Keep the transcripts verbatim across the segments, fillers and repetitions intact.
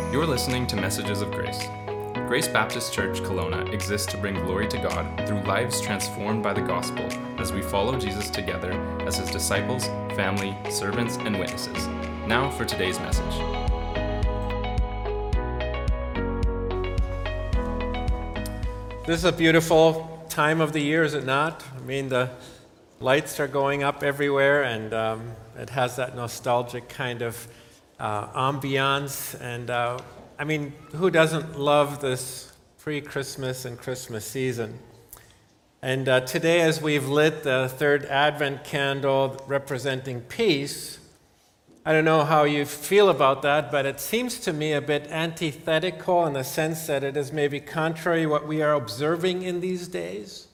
You're listening to Messages of Grace. Grace Baptist Church Kelowna exists to bring glory to God through lives transformed by the gospel as we follow Jesus together as his disciples, family, servants, and witnesses. Now for today's message. This is a beautiful time of the year, is it not? I mean, the lights are going up everywhere, and um, it has that nostalgic kind of uh, ambiance. And uh, I mean, who doesn't love this pre-Christmas and Christmas season? And uh, today, as we've lit the third Advent candle representing peace, I don't know how you feel about that, but it seems to me a bit antithetical in the sense that it is maybe contrary to what we are observing in these days.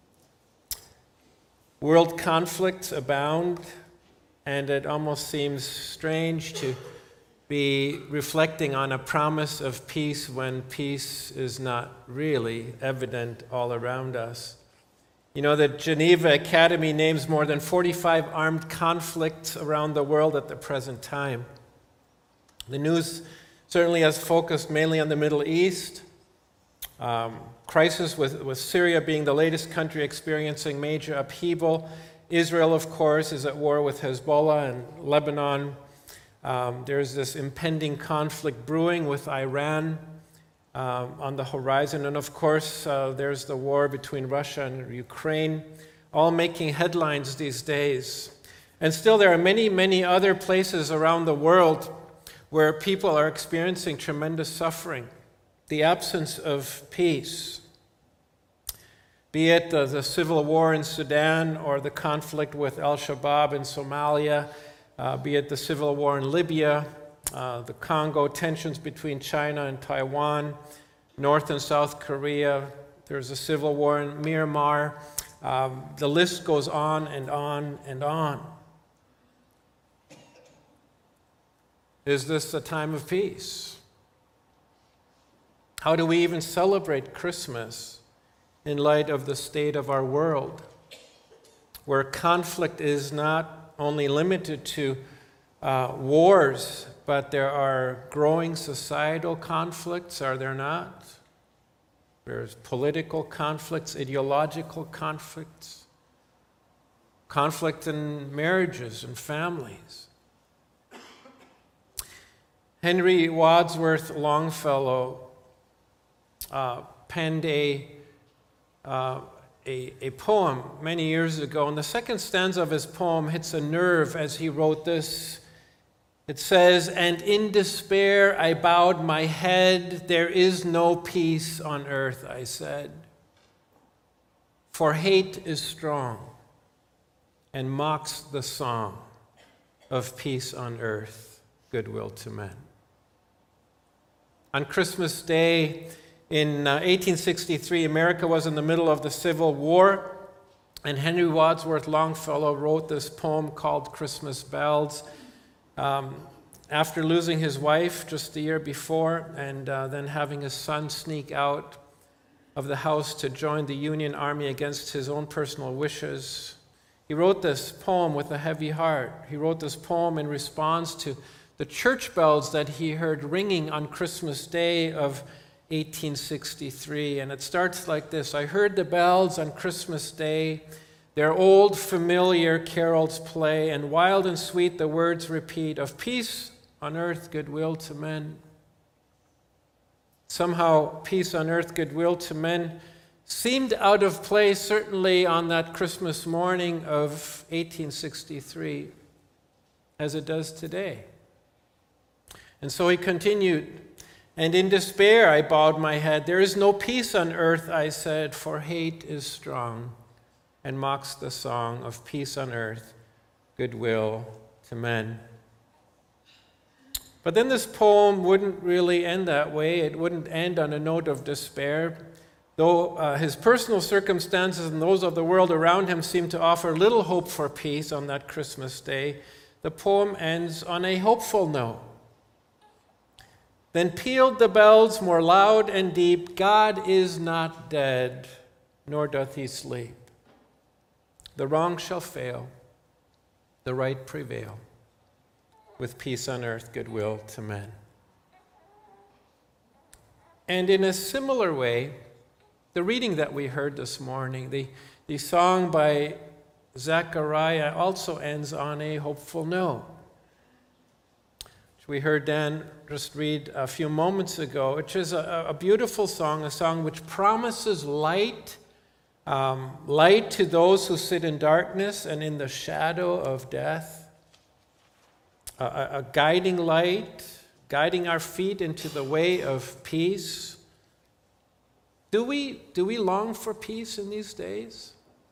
World conflicts abound, and it almost seems strange to be reflecting on a promise of peace when peace is not really evident all around us. You know, the Geneva Academy names more than forty-five armed conflicts around the world at the present time. The news certainly has focused mainly on the Middle East. Um, crisis with, with Syria being the latest country experiencing major upheaval. Israel, of course, is at war with Hezbollah, and Lebanon. Um, there's this impending conflict brewing with Iran um, on the horizon. And of course, uh, there's the war between Russia and Ukraine, all making headlines these days. And still, there are many, many other places around the world where people are experiencing tremendous suffering, the absence of peace. Be it uh, the civil war in Sudan or the conflict with Al-Shabaab in Somalia, uh, be it the civil war in Libya, uh, the Congo, tensions between China and Taiwan, North and South Korea, there's a civil war in Myanmar. Um, the list goes on and on and on. Is this a time of peace? How do we even celebrate Christmas in light of the state of our world, where conflict is not only limited to uh, wars, but there are growing societal conflicts, are there not? There's political conflicts, ideological conflicts, conflict in marriages and families. Henry Wadsworth Longfellow uh, penned a Uh, a, a poem many years ago, and the second stanza of his poem hits a nerve as he wrote this. It says, "And in despair I bowed my head, there is no peace on earth, I said. For hate is strong and mocks the song of peace on earth, goodwill to men." On Christmas Day, in uh, eighteen sixty-three, America was in the middle of the Civil War, and Henry Wadsworth Longfellow wrote this poem called Christmas Bells. Um, after losing his wife just the year before, and uh, then having his son sneak out of the house to join the Union Army against his own personal wishes, he wrote this poem with a heavy heart. He wrote this poem in response to the church bells that he heard ringing on Christmas Day of eighteen sixty-three, and it starts like this. "I heard the bells on Christmas Day, their old familiar carols play, and wild and sweet the words repeat, of peace on earth, goodwill to men." Somehow, peace on earth, goodwill to men seemed out of place, certainly on that Christmas morning of eighteen sixty-three, as it does today. And so he continued, "And in despair I bowed my head. There is no peace on earth, I said, for hate is strong and mocks the song of peace on earth, goodwill to men." But then this poem wouldn't really end that way. It wouldn't end on a note of despair. Though uh, his personal circumstances and those of the world around him seem to offer little hope for peace on that Christmas day, the poem ends on a hopeful note. "Then pealed the bells more loud and deep, God is not dead, nor doth he sleep. The wrong shall fail, the right prevail, with peace on earth, goodwill to men." And in a similar way, the reading that we heard this morning, the, the song by Zechariah also ends on a hopeful note. Which we heard Dan just read a few moments ago, which is a, a beautiful song, a song which promises light, um, light to those who sit in darkness and in the shadow of death, a, a, a guiding light, guiding our feet into the way of peace. Do we, do we long for peace in these days?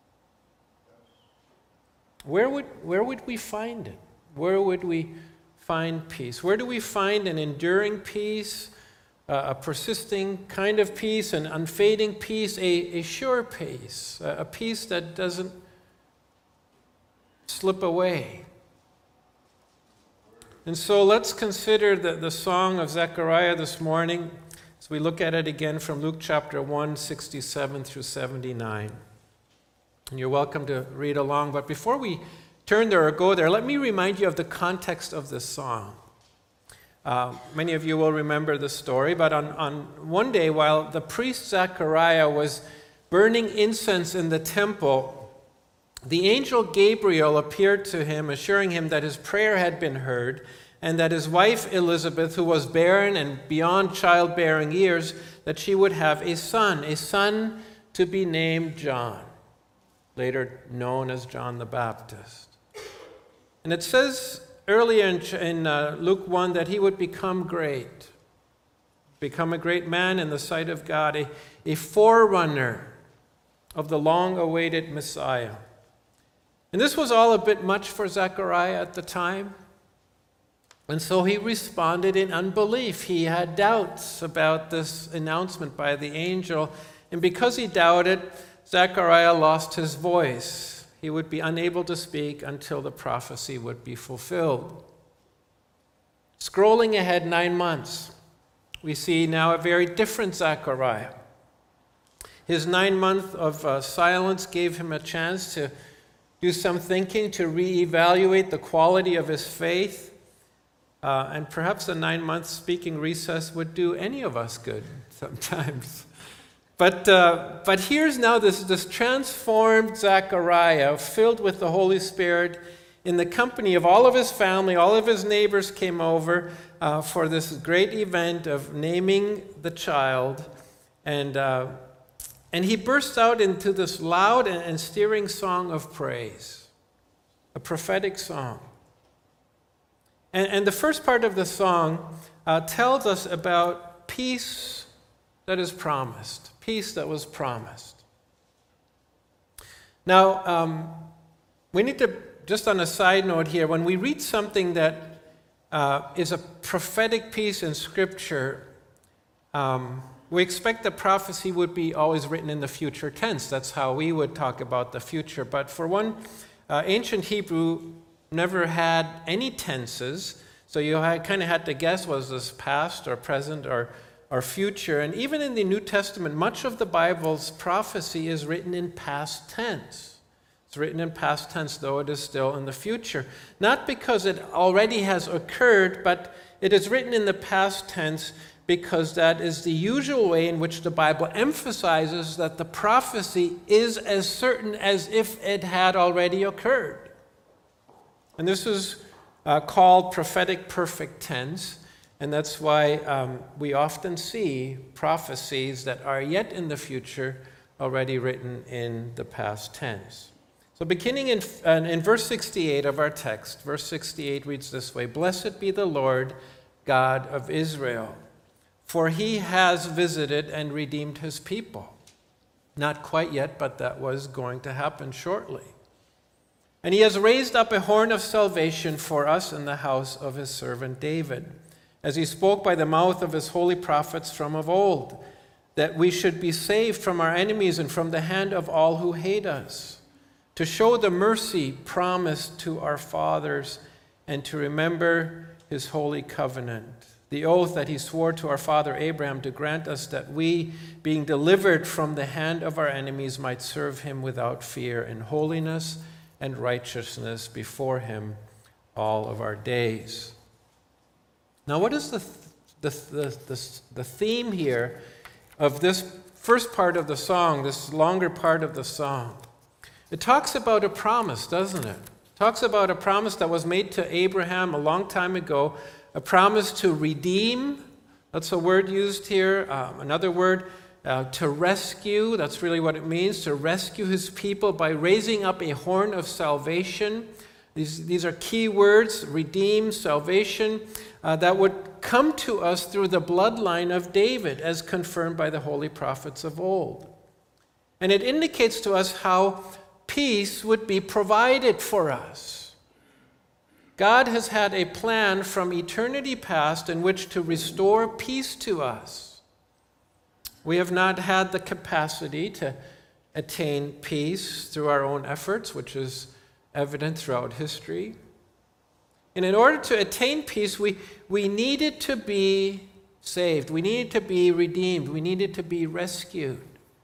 Where would, where would we find it? Where would we find peace? Where do we find an enduring peace, uh, a persisting kind of peace, an unfading peace, a, a sure peace, a, a peace that doesn't slip away? And so let's consider the, the song of Zechariah this morning as we look at it again from Luke chapter one, sixty-seven through seventy-nine. And you're welcome to read along. But before we turn there or go there, let me remind you of the context of this song. Uh, many of you will remember the story, but on, on one day while the priest Zechariah was burning incense in the temple, the angel Gabriel appeared to him, assuring him that his prayer had been heard, and that his wife Elizabeth, who was barren and beyond childbearing years, that she would have a son, a son to be named John, later known as John the Baptist. And it says earlier in, in uh, Luke one that he would become great, become a great man in the sight of God, a, a forerunner of the long-awaited Messiah. And this was all a bit much for Zechariah at the time. And so he responded in unbelief. He had doubts about this announcement by the angel. And because he doubted, Zechariah lost his voice. He would be unable to speak until the prophecy would be fulfilled. Scrolling ahead nine months, we see now a very different Zechariah. His nine months of uh, silence gave him a chance to do some thinking, to reevaluate the quality of his faith. Uh, and perhaps a nine-month speaking recess would do any of us good sometimes. But, uh, but here's now this, this transformed Zechariah, filled with the Holy Spirit, in the company of all of his family. All of his neighbors came over uh, for this great event of naming the child. And uh, And he bursts out into this loud and stirring song of praise, a prophetic song. And, and the first part of the song uh, tells us about peace that is promised, peace that was promised. Now, um, we need to, just on a side note here, when we read something that uh, is a prophetic piece in Scripture, um, we expect the prophecy would be always written in the future tense. That's how we would talk about the future. But for one, uh, ancient Hebrew never had any tenses, so you kind of had to guess, was this past or present or, or future? And even in the New Testament, much of the Bible's prophecy is written in past tense. It's written in past tense, though it is still in the future. Not because it already has occurred, but it is written in the past tense because that is the usual way in which the Bible emphasizes that the prophecy is as certain as if it had already occurred. And this is uh, called prophetic perfect tense, and that's why um, we often see prophecies that are yet in the future already written in the past tense. So beginning in, uh, in verse sixty-eight of our text, verse sixty-eight reads this way: "Blessed be the Lord God of Israel, for he has visited and redeemed his people." Not quite yet, but that was going to happen shortly. "And he has raised up a horn of salvation for us in the house of his servant David, as he spoke by the mouth of his holy prophets from of old, that we should be saved from our enemies and from the hand of all who hate us, to show the mercy promised to our fathers, and to remember his holy covenant, the oath that he swore to our father Abraham, to grant us that we, being delivered from the hand of our enemies, might serve him without fear in holiness and righteousness before him all of our days." Now, what is the, the, the, the, the theme here of this first part of the song, this longer part of the song. It talks about a promise, doesn't it? It talks about a promise that was made to Abraham a long time ago, a promise to redeem. That's a word used here. Um, another word, uh, to rescue. That's really what it means, to rescue his people by raising up a horn of salvation. These, these are key words, redeem, salvation, uh, that would come to us through the bloodline of David, as confirmed by the holy prophets of old. And it indicates to us how peace would be provided for us. God has had a plan from eternity past in which to restore peace to us. We have not had the capacity to attain peace through our own efforts, which is evident throughout history. And in order to attain peace, we, we needed to be saved. We needed to be redeemed. We needed to be rescued.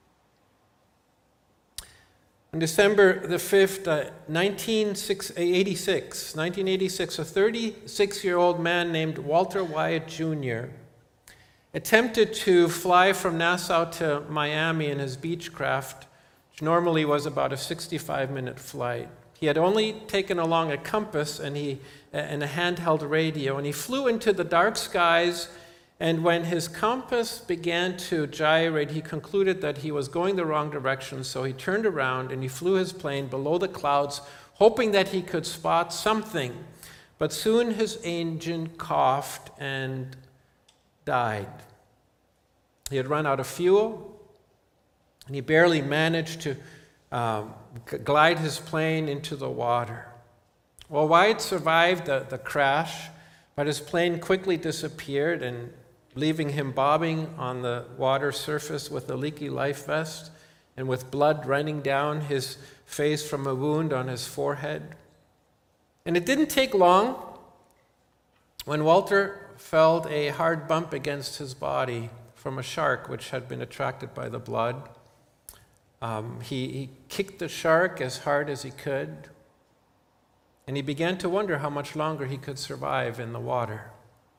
On December the fifth, uh, nineteen eighty-six, nineteen eighty-six, a thirty-six-year-old man named Walter Wyatt Junior attempted to fly from Nassau to Miami in his Beechcraft, which normally was about a sixty-five minute flight. He had only taken along a compass and, he, and a handheld radio, and he flew into the dark skies, and when his compass began to gyrate, he concluded that he was going the wrong direction, so he turned around and he flew his plane below the clouds, hoping that he could spot something. But soon his engine coughed and died. He had run out of fuel, and he barely managed to um, glide his plane into the water. Well, Wyatt survived the, the crash, but his plane quickly disappeared, and leaving him bobbing on the water surface with a leaky life vest and with blood running down his face from a wound on his forehead. And it didn't take long when Walter felt a hard bump against his body from a shark which had been attracted by the blood. Um, he, he kicked the shark as hard as he could, and he began to wonder how much longer he could survive in the water.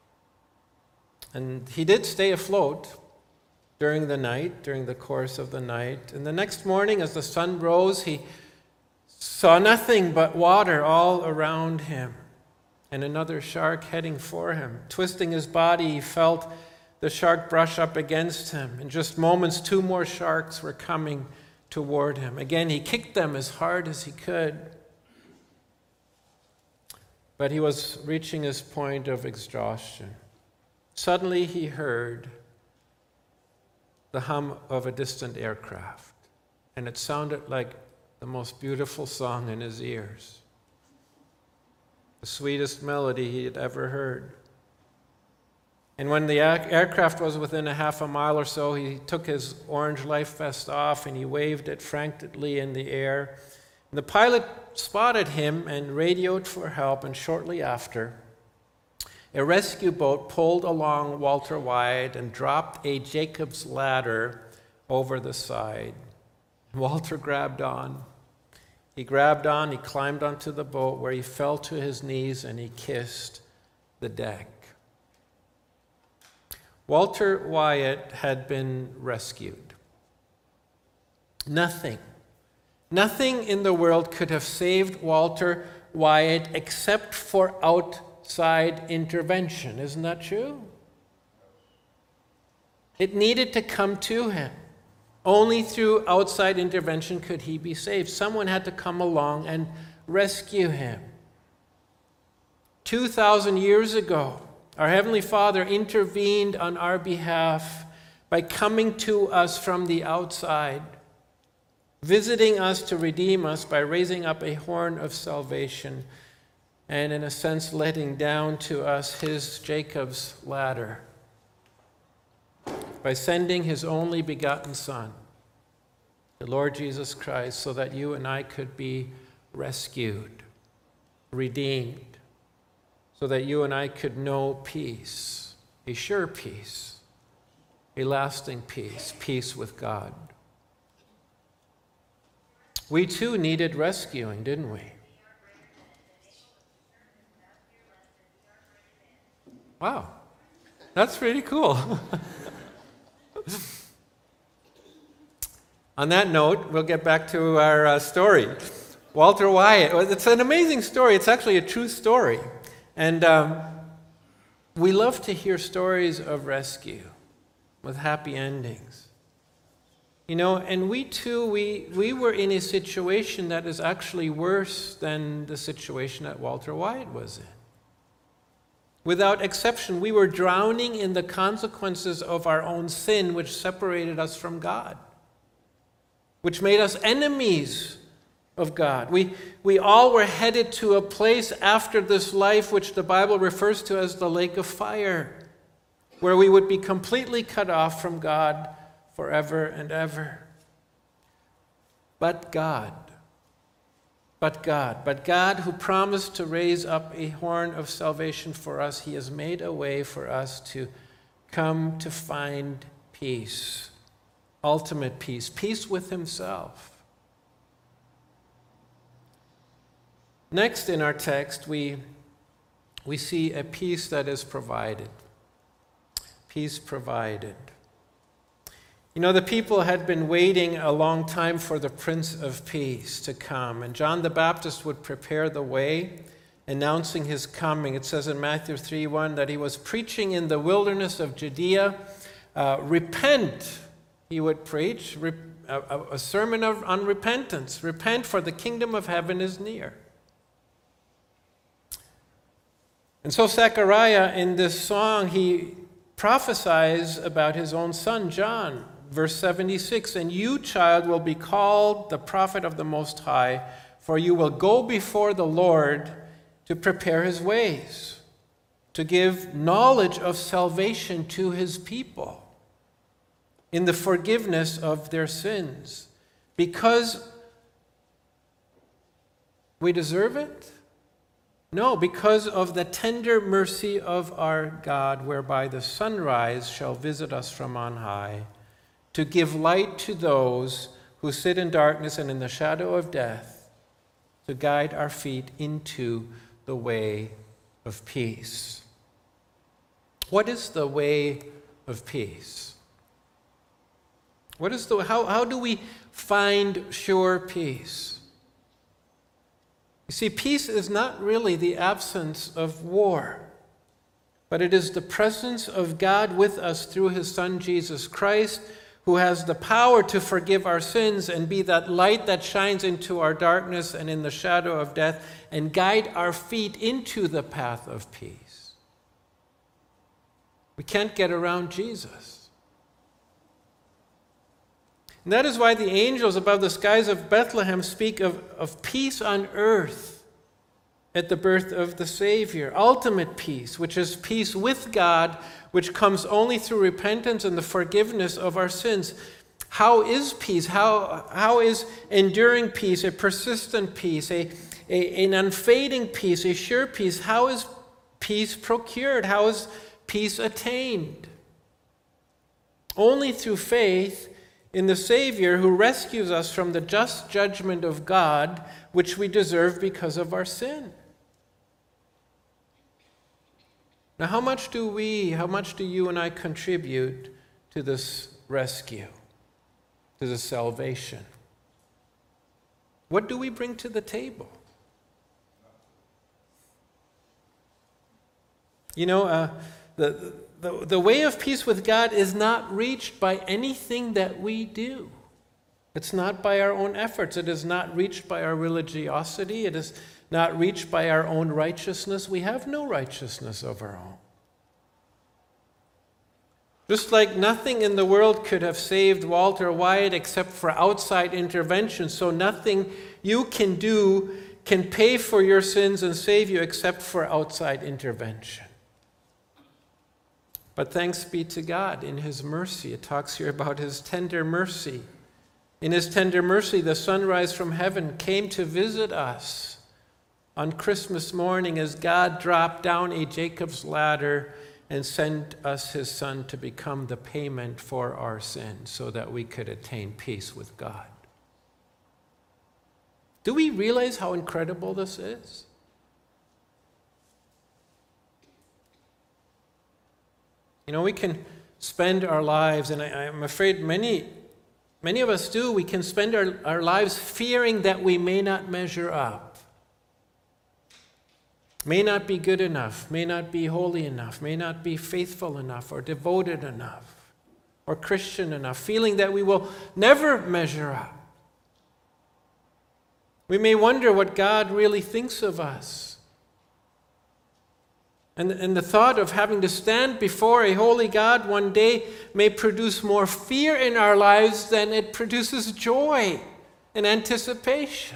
And he did stay afloat during the night, during the course of the night. And the next morning, as the sun rose, he saw nothing but water all around him, and another shark heading for him. Twisting his body, he felt the shark brush up against him. In just moments, two more sharks were coming toward him. Again, he kicked them as hard as he could. But he was reaching his point of exhaustion. Suddenly he heard the hum of a distant aircraft, and it sounded like the most beautiful song in his ears, the sweetest melody he had ever heard. And when the aircraft was within a half a mile or so, he took his orange life vest off and he waved it frantically in the air. And the pilot spotted him and radioed for help, and shortly after, a rescue boat pulled along Walter Wyatt and dropped a Jacob's ladder over the side. Walter grabbed on. He grabbed on, he climbed onto the boat, where he fell to his knees and he kissed the deck. Walter Wyatt had been rescued. Nothing, nothing in the world could have saved Walter Wyatt except for outside intervention. Isn't that true? It needed to come to him. Only through outside intervention could he be saved. Someone had to come along and rescue him. two thousand years ago, our Heavenly Father intervened on our behalf by coming to us from the outside, visiting us to redeem us by raising up a horn of salvation, and in a sense letting down to us his Jacob's ladder by sending his only begotten Son, the Lord Jesus Christ, so that you and I could be rescued, redeemed, so that you and I could know peace, a sure peace, a lasting peace, peace with God. We too needed rescuing, didn't we? Wow. That's pretty cool. On that note, we'll get back to our uh, story. Walter Wyatt. It's an amazing story. It's actually a true story. And um, we love to hear stories of rescue with happy endings. You know, and we too, we, we were in a situation that is actually worse than the situation that Walter Wyatt was in. Without exception, we were drowning in the consequences of our own sin, which separated us from God, which made us enemies of God. We, we all were headed to a place after this life which the Bible refers to as the lake of fire, where we would be completely cut off from God forever and ever. But God, but God, but God who promised to raise up a horn of salvation for us, he has made a way for us to come to find peace, ultimate peace, peace with himself. Next in our text, we, we see a peace that is provided. Peace provided. You know, the people had been waiting a long time for the Prince of Peace to come, and John the Baptist would prepare the way, announcing his coming. It says in Matthew three one that he was preaching in the wilderness of Judea. Uh, repent, he would preach, re- a, a sermon of, on repentance. Repent, for the kingdom of heaven is near. And so Zechariah, in this song, he prophesies about his own son, John. Verse seventy-six, and you, child, will be called the prophet of the Most High, for you will go before the Lord to prepare his ways, to give knowledge of salvation to his people in the forgiveness of their sins. Because we deserve it? No, because of the tender mercy of our God, whereby the sunrise shall visit us from on high, to give light to those who sit in darkness and in the shadow of death, to guide our feet into the way of peace. What is the way of peace? What is the how, how do we find sure peace? You see, peace is not really the absence of war, but it is the presence of God with us through his Son, Jesus Christ, who has the power to forgive our sins and be that light that shines into our darkness and in the shadow of death and guide our feet into the path of peace. We can't get around Jesus. And that is why the angels above the skies of Bethlehem speak of, of peace on earth at the birth of the Savior. Ultimate peace, which is peace with God, which comes only through repentance and the forgiveness of our sins. How is peace? How, how is enduring peace, a persistent peace, a, a, an unfading peace, a sure peace? How is peace procured? How is peace attained? Only through faith in the Savior who rescues us from the just judgment of God, which we deserve because of our sin. Now, how much do we, how much do you and I contribute to this rescue, to this salvation? What do we bring to the table? You know, uh, the, the, the way of peace with God is not reached by anything that we do. It's not by our own efforts. It is not reached by our religiosity. It is not reached by our own righteousness. We have no righteousness of our own. Just like nothing in the world could have saved Walter Wyatt except for outside intervention, so nothing you can do can pay for your sins and save you except for outside intervention. But thanks be to God in his mercy. It talks here about his tender mercy. In his tender mercy, the sunrise from heaven came to visit us on Christmas morning as God dropped down a Jacob's ladder and sent us his Son to become the payment for our sins so that we could attain peace with God. Do we realize how incredible this is? You know, we can spend our lives, and I, I'm afraid many, many of us do, we can spend our, our lives fearing that we may not measure up, may not be good enough, may not be holy enough, may not be faithful enough or devoted enough or Christian enough, feeling that we will never measure up. We may wonder what God really thinks of us. And, and the thought of having to stand before a holy God one day may produce more fear in our lives than it produces joy and anticipation.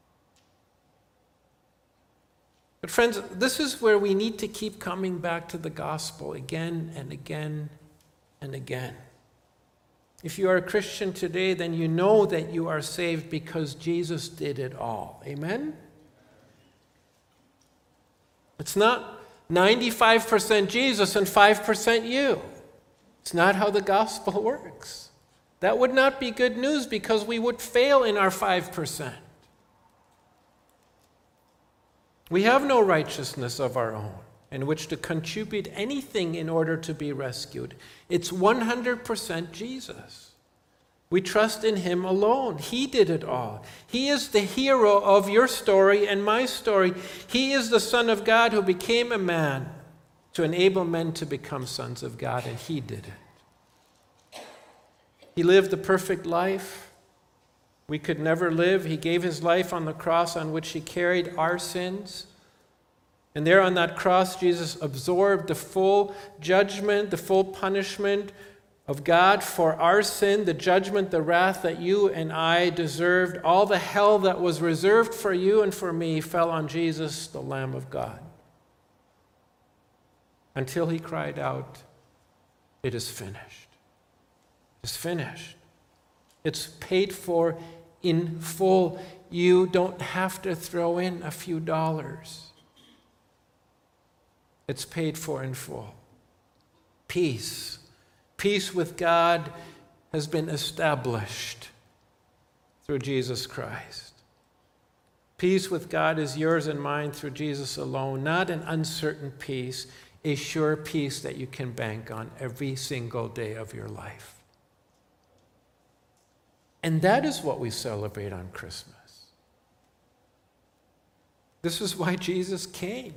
But friends, this is where we need to keep coming back to the gospel again and again and again. If you are a Christian today, then you know that you are saved because Jesus did it all. Amen? It's not ninety-five percent Jesus and five percent you. It's not how the gospel works. That would not be good news because we would fail in our five percent. We have no righteousness of our own in which to contribute anything in order to be rescued. It's one hundred percent Jesus. We trust in him alone. He did it all. He is the hero of your story and my story. He is the Son of God who became a man to enable men to become sons of God, and he did it. He lived the perfect life we could never live. He gave his life on the cross on which he carried our sins. And there on that cross, Jesus absorbed the full judgment, the full punishment of God for our sin, the judgment, the wrath that you and I deserved. All the hell that was reserved for you and for me fell on Jesus, the Lamb of God. Until he cried out, "It is finished." It's finished. It's paid for in full. You don't have to throw in a few dollars. It's paid for in full. Peace. Peace with God has been established through Jesus Christ. Peace with God is yours and mine through Jesus alone, not an uncertain peace, a sure peace that you can bank on every single day of your life. And that is what we celebrate on Christmas. This is why Jesus came.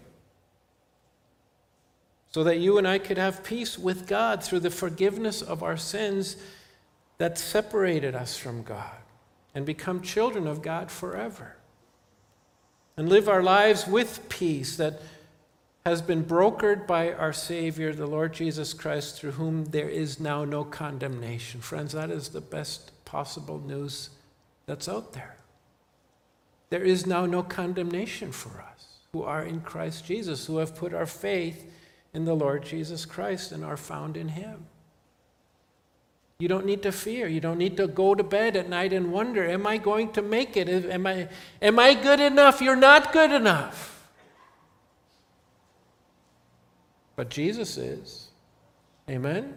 So that you and I could have peace with God through the forgiveness of our sins that separated us from God and become children of God forever. And live our lives with peace that has been brokered by our Savior, the Lord Jesus Christ, through whom there is now no condemnation. Friends, that is the best possible news that's out there. There is now no condemnation for us who are in Christ Jesus, who have put our faith in the Lord Jesus Christ and are found in him. You don't need to fear. You don't need to go to bed at night and wonder, am I going to make it? Am I, am I good enough? You're not good enough. But Jesus is. Amen?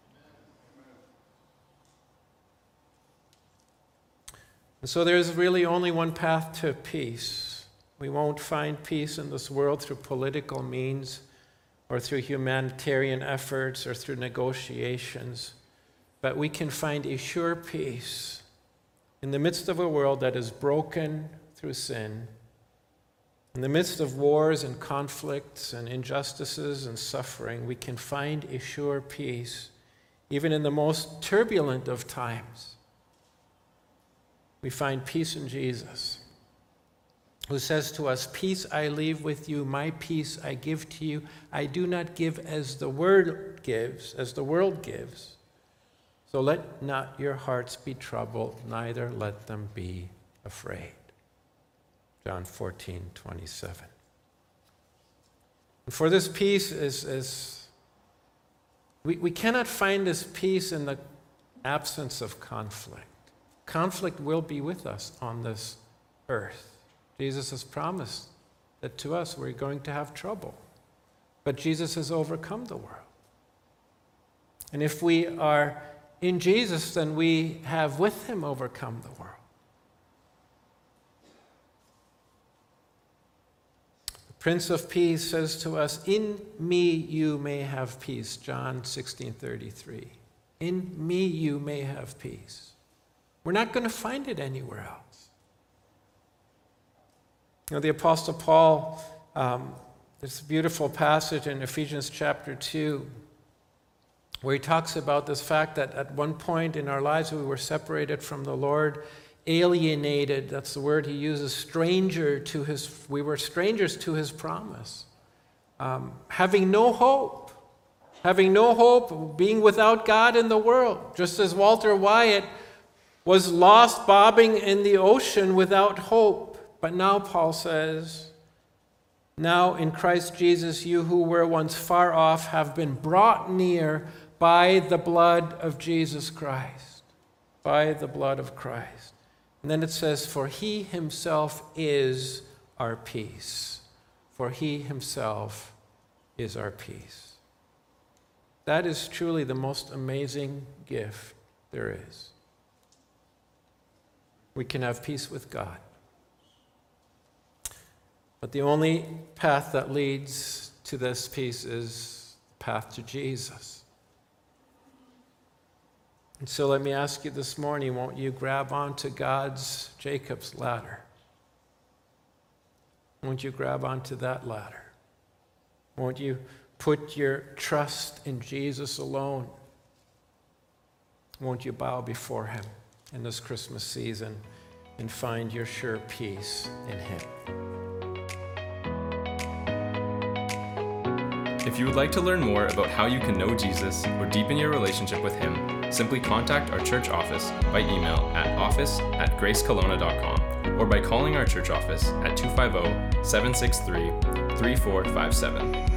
And so there's really only one path to peace. We won't find peace in this world through political means or through humanitarian efforts or through negotiations. But we can find a sure peace in the midst of a world that is broken through sin, in the midst of wars and conflicts and injustices and suffering. We can find a sure peace even in the most turbulent of times. We find peace in Jesus, who says to us, "Peace I leave with you, my peace I give to you. I do not give as the world gives, as the world gives. So let not your hearts be troubled, neither let them be afraid." John fourteen twenty-seven. And for this peace is, is we, we cannot find this peace in the absence of conflict. Conflict will be with us on this earth. Jesus has promised that to us we're going to have trouble. But Jesus has overcome the world. And if we are in Jesus, then we have with him overcome the world. The Prince of Peace says to us, in me you may have peace, John sixteen thirty-three. In me you may have peace. We're not going to find it anywhere else. You know, the Apostle Paul, um, there's a beautiful passage in Ephesians chapter two, where he talks about this fact that at one point in our lives we were separated from the Lord, alienated, that's the word he uses, stranger to his, we were strangers to his promise, um, having no hope, having no hope, being without God in the world, just as Walter Wyatt was lost bobbing in the ocean without hope. But now Paul says, now in Christ Jesus, you who were once far off have been brought near by the blood of Jesus Christ, by the blood of Christ. And then it says, for he himself is our peace. For he himself is our peace. That is truly the most amazing gift there is. We can have peace with God. But the only path that leads to this peace is the path to Jesus. And so let me ask you this morning, won't you grab onto God's Jacob's ladder? Won't you grab onto that ladder? Won't you put your trust in Jesus alone? Won't you bow before him in this Christmas season and find your sure peace in him? If you would like to learn more about how you can know Jesus or deepen your relationship with him, simply contact our church office by email at office at grace kelowna dot com or by calling our church office at two five zero, seven six three, three four five seven.